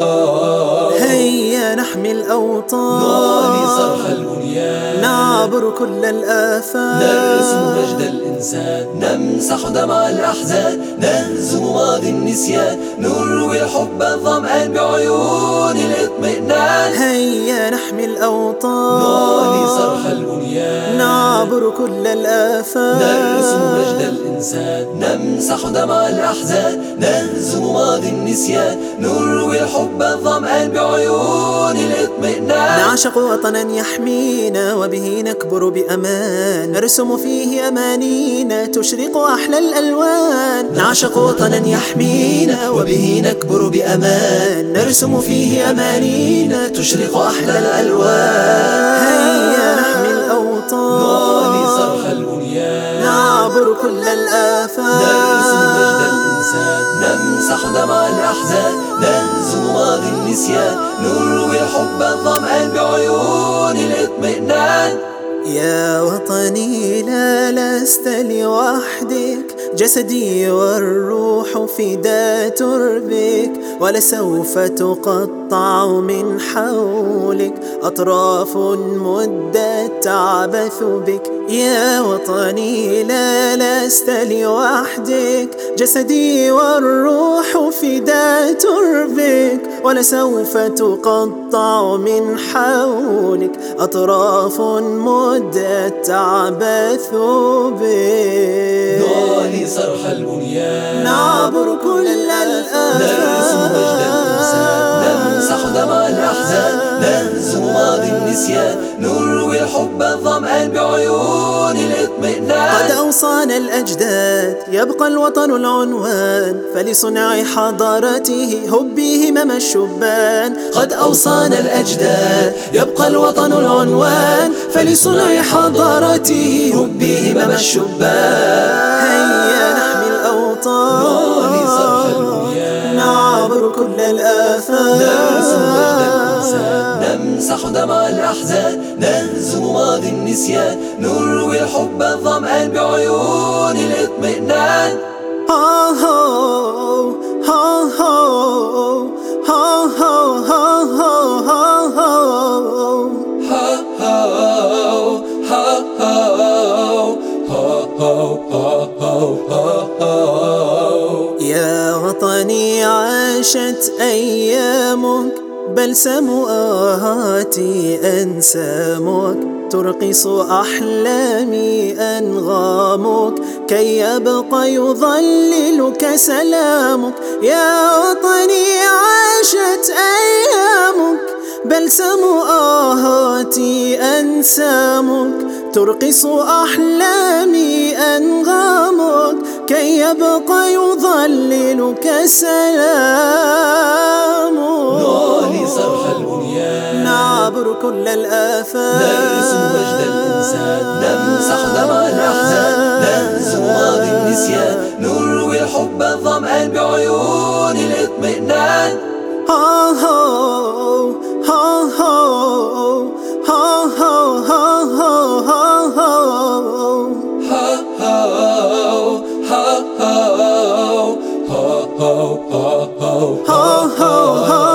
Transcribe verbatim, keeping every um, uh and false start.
هيا نحمي الأوطان، نعلي صرح البنيان، نعبر كل الآفات، نرسم مجد الإنسان، نمسح دمع الأحزان، نهزم ماضي النسيان، نروي الحب الظمآن بعيون الاطمئنان. هيا نحمي الأوطان، نعلي صرح البنيان، نعبر كل الآفات، نرسم مجد الإنسان، نمسح دمع الأحزان، نهزم ماضي النسيان، نروي الحب الظمآن بعيون الاطمئنان. نعشق وطنا يحمينا وبه نكبر بأمان، نرسم فيه أمانينا تشرق أحلى الألوان. نعشق وطنا يحمينا وبه نكبر بأمان، نرسم فيه أمانينا تشرق أحلى الألوان. هيا نحمي الأوطان، نعلي صرح البنيان، نعبر كل الآفات، نرسم مجد الإنسان، نمسح دمع الأحزان، نهزم ماضي النسيان، نروي الحب الظمآن بعيون الاطمئنان. يا وطني لا لست لوحدك، جسدي والروح فدا تربك، ولسوف تقطع من حولك أطراف مدت تعبث بك. يا وطني لا لست لوحدك، جسدي والروح فدا تربك، ولسوف تقطع من حولك أطراف مدت تعبث بك. نعلي صرح البنيان، نعبر كل الآفات، نرسم مجد الإنسان، نمسح دمع الأحزان، نهزم ماضي النسيان، نروي الحب الظمآن بعيون الاطمئنان. قد أوصانا الأجداد يبقى الوطن العنوان، فلصنع حضارته هبي همم الشبان. قد أوصانا الأجداد يبقى الوطن العنوان، فلصنع حضارته هبي همم الشبان. هيا نحمي الأوطان، نعلي صرح البنيان، نعبر كل الآفات، نرسم مجد الإنسان، نمسح دمع الأحزان، نهزم ماضي النسيان، نروي الحب الظمآن بعيون الاطمئنان. ها ها ها ها ها ها ها ها. يا وطني عاشت أيامك، بلسم آهاتي أنسامك، ترقص أحلامي أنغامك، كي يبقى يظللك سلامك. يا وطني عاشت أيامك، بلسم آهاتي أنسامك، ترقص أحلامي أنغامك، كي يبقى يظللك سلامك. نعلي صرح البنيان، نعبر كل الآفات، نرسم مجد الإنسان، نمسح دمع الأحزان، نهزم ماضي النسيان، نروي الحب الظمآن بعيون الاطمئنان. ها ها ها ها ها ها ها ها ها ها.